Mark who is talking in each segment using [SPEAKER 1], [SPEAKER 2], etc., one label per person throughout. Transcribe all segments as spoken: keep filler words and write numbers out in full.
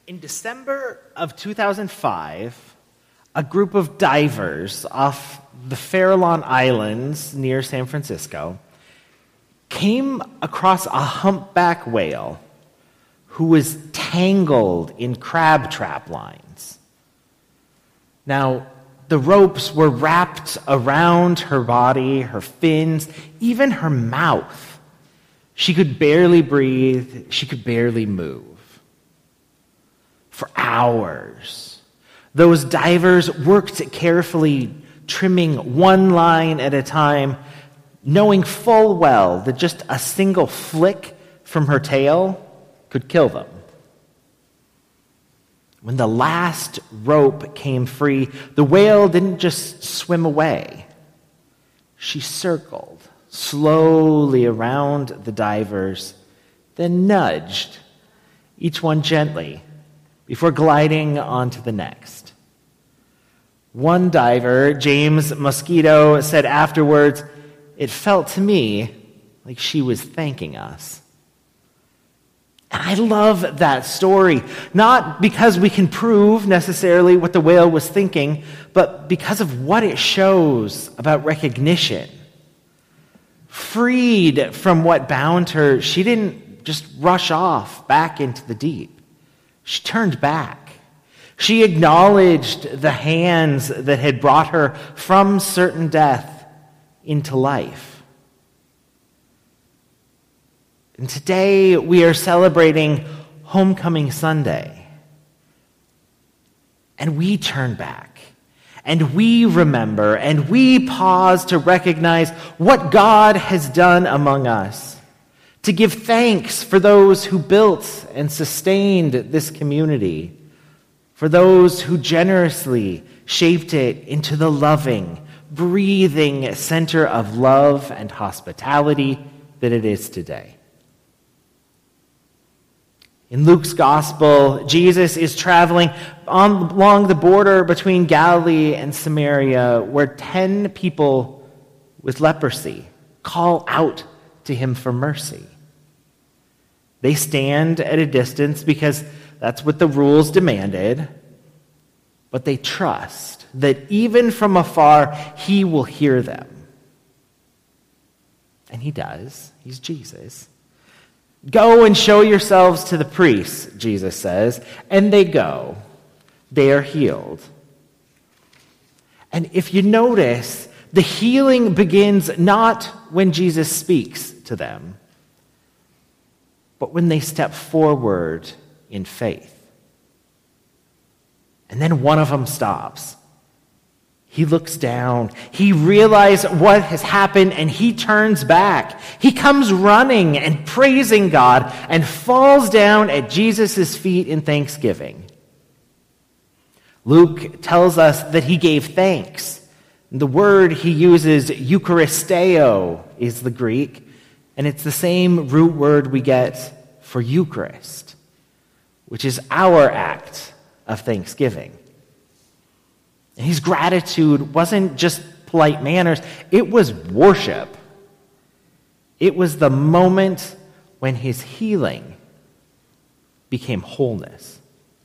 [SPEAKER 1] In December of two thousand five, a group of divers off the Farallon Islands near San Francisco came across a humpback whale who was tangled in crab trap lines. Now, the ropes were wrapped around her body, her fins, even her mouth. She could barely breathe. She could barely move. For hours, those divers worked carefully, trimming one line at a time, knowing full well that just a single flick from her tail could kill them. When the last rope came free, the whale didn't just swim away. She circled slowly around the divers, then nudged, each one gently, before gliding onto the next. One diver, James Mosquito, said afterwards, "It felt to me like she was thanking us." And I love that story, not because we can prove necessarily what the whale was thinking, but because of what it shows about recognition. Freed from what bound her, she didn't just rush off back into the deep. She turned back. She acknowledged the hands that had brought her from certain death into life. And today we are celebrating Homecoming Sunday. And we turn back. And we remember. And we pause to recognize what God has done among us. To give thanks for those who built and sustained this community. For those who generously shaped it into the loving, breathing center of love and hospitality that it is today. In Luke's gospel, Jesus is traveling on, along the border between Galilee and Samaria, where ten people with leprosy call out to him for mercy. They stand at a distance because that's what the rules demanded, but they trust that even from afar, he will hear them. And he does. He's Jesus. "Go and show yourselves to the priests," Jesus says. And they go. They are healed. And if you notice, the healing begins not when Jesus speaks to them, but when they step forward in faith. And then one of them stops. He looks down. He realizes what has happened, and he turns back. He comes running and praising God and falls down at Jesus' feet in thanksgiving. Luke tells us that he gave thanks. The word he uses, Eucharisteo, is the Greek, and it's the same root word we get for Eucharist, which is our act of thanksgiving. And his gratitude wasn't just polite manners, it was worship. It was the moment when his healing became wholeness.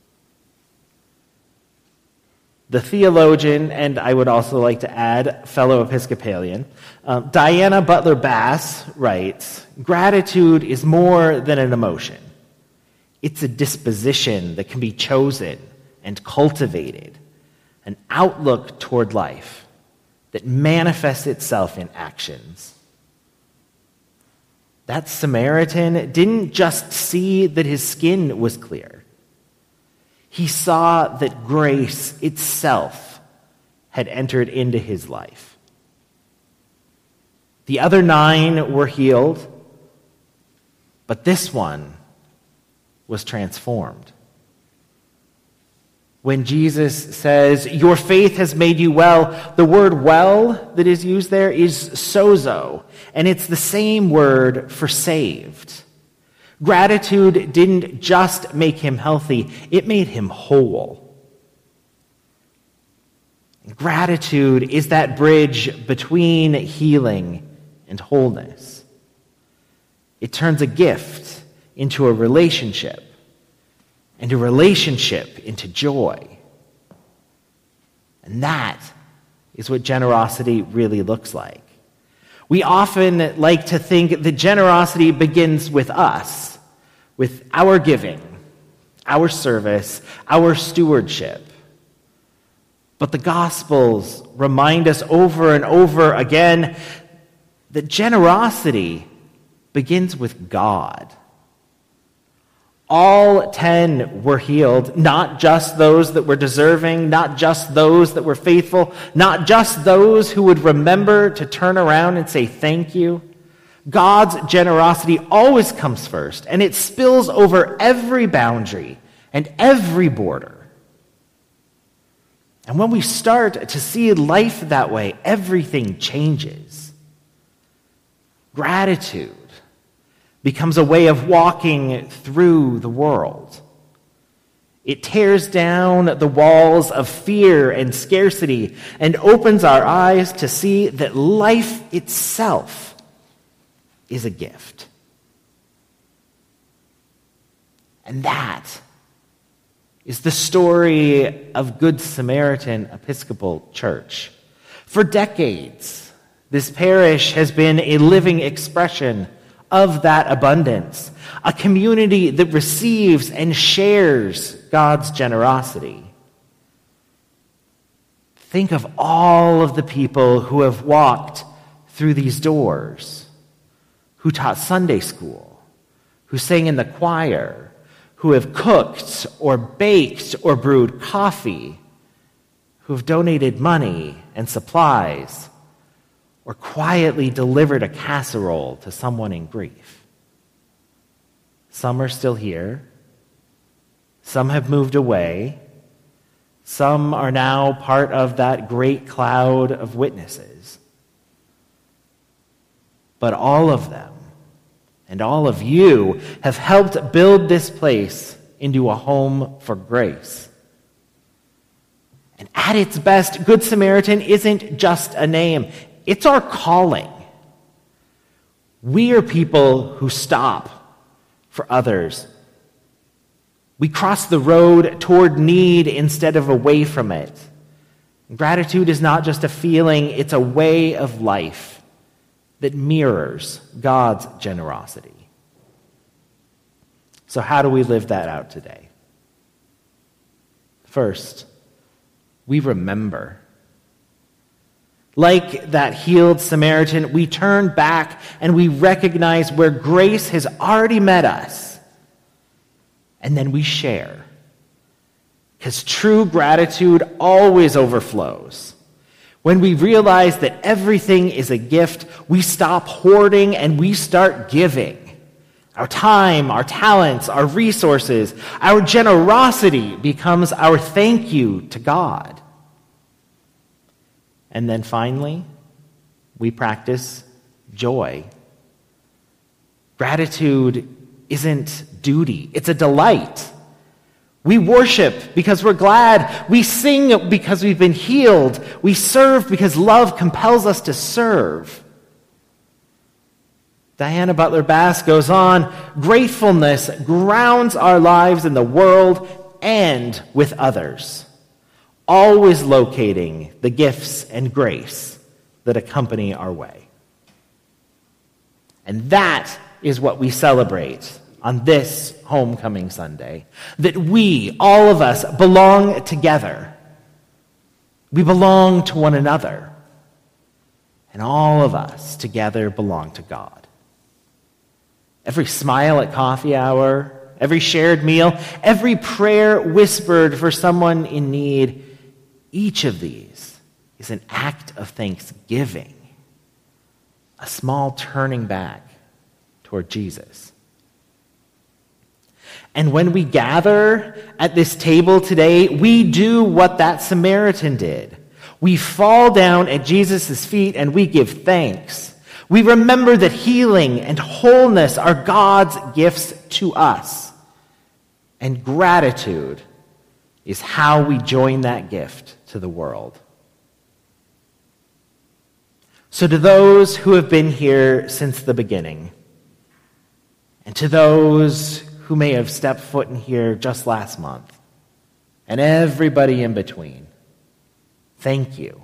[SPEAKER 1] The theologian, and I would also like to add, fellow Episcopalian, um, Diana Butler Bass writes, "Gratitude is more than an emotion. It's a disposition that can be chosen and cultivated, an outlook toward life that manifests itself in actions." That Samaritan didn't just see that his skin was clear. He saw that grace itself had entered into his life. The other nine were healed, but this one was transformed. When Jesus says, "Your faith has made you well," the word "well" that is used there is sozo, and it's the same word for saved. Gratitude didn't just make him healthy, it made him whole. Gratitude is that bridge between healing and wholeness. It turns a gift into a relationship, and a relationship into joy. And that is what generosity really looks like. We often like to think that generosity begins with us, with our giving, our service, our stewardship. But the Gospels remind us over and over again that generosity begins with God. All ten were healed, not just those that were deserving, not just those that were faithful, not just those who would remember to turn around and say thank you. God's generosity always comes first, and it spills over every boundary and every border. And when we start to see life that way, everything changes. Gratitude becomes a way of walking through the world. It tears down the walls of fear and scarcity and opens our eyes to see that life itself is a gift. And that is the story of Good Samaritan Episcopal Church. For decades, this parish has been a living expression of that abundance, a community that receives and shares God's generosity. Think of all of the people who have walked through these doors, who taught Sunday school, who sang in the choir, who have cooked or baked or brewed coffee, who have donated money and supplies, or quietly delivered a casserole to someone in grief. Some are still here. Some have moved away. Some are now part of that great cloud of witnesses. But all of them, and all of you, have helped build this place into a home for grace. And at its best, Good Samaritan isn't just a name. It's our calling. We are people who stop for others. We cross the road toward need instead of away from it. Gratitude is not just a feeling, it's a way of life that mirrors God's generosity. So how do we live that out today? First, we remember. Like that healed Samaritan, we turn back and we recognize where grace has already met us. And then we share. Because true gratitude always overflows. When we realize that everything is a gift, we stop hoarding and we start giving. Our time, our talents, our resources, our generosity becomes our thank you to God. And then finally, we practice joy. Gratitude isn't duty, it's a delight. We worship because we're glad. We sing because we've been healed. We serve because love compels us to serve. Diana Butler Bass goes on, gratefulness grounds our lives in the world and with others, always locating the gifts and grace that accompany our way. And that is what we celebrate on this Homecoming Sunday, that we, all of us, belong together. We belong to one another. And all of us together belong to God. Every smile at coffee hour, every shared meal, every prayer whispered for someone in need, each of these is an act of thanksgiving, a small turning back toward Jesus. And when we gather at this table today, we do what that Samaritan did. We fall down at Jesus' feet and we give thanks. We remember that healing and wholeness are God's gifts to us. And gratitude is how we join that gift to the world. So to those who have been here since the beginning, and to those who may have stepped foot in here just last month, and everybody in between. Thank you.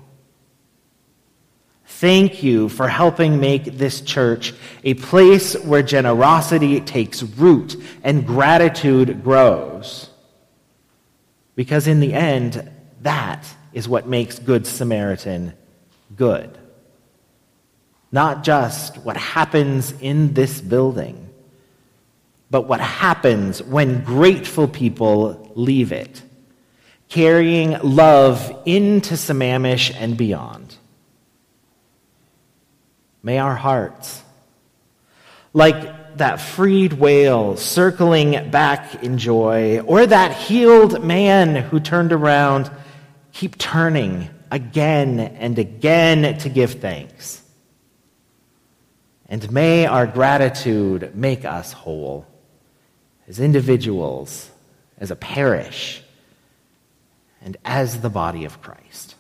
[SPEAKER 1] Thank you for helping make this church a place where generosity takes root and gratitude grows. Because in the end, that is what makes Good Samaritan good. Not just what happens in this building, but what happens when grateful people leave it, carrying love into Sammamish and beyond. May our hearts, like that freed whale circling back in joy, or that healed man who turned around, keep turning again and again to give thanks. And may our gratitude make us whole, as individuals, as a parish, and as the body of Christ.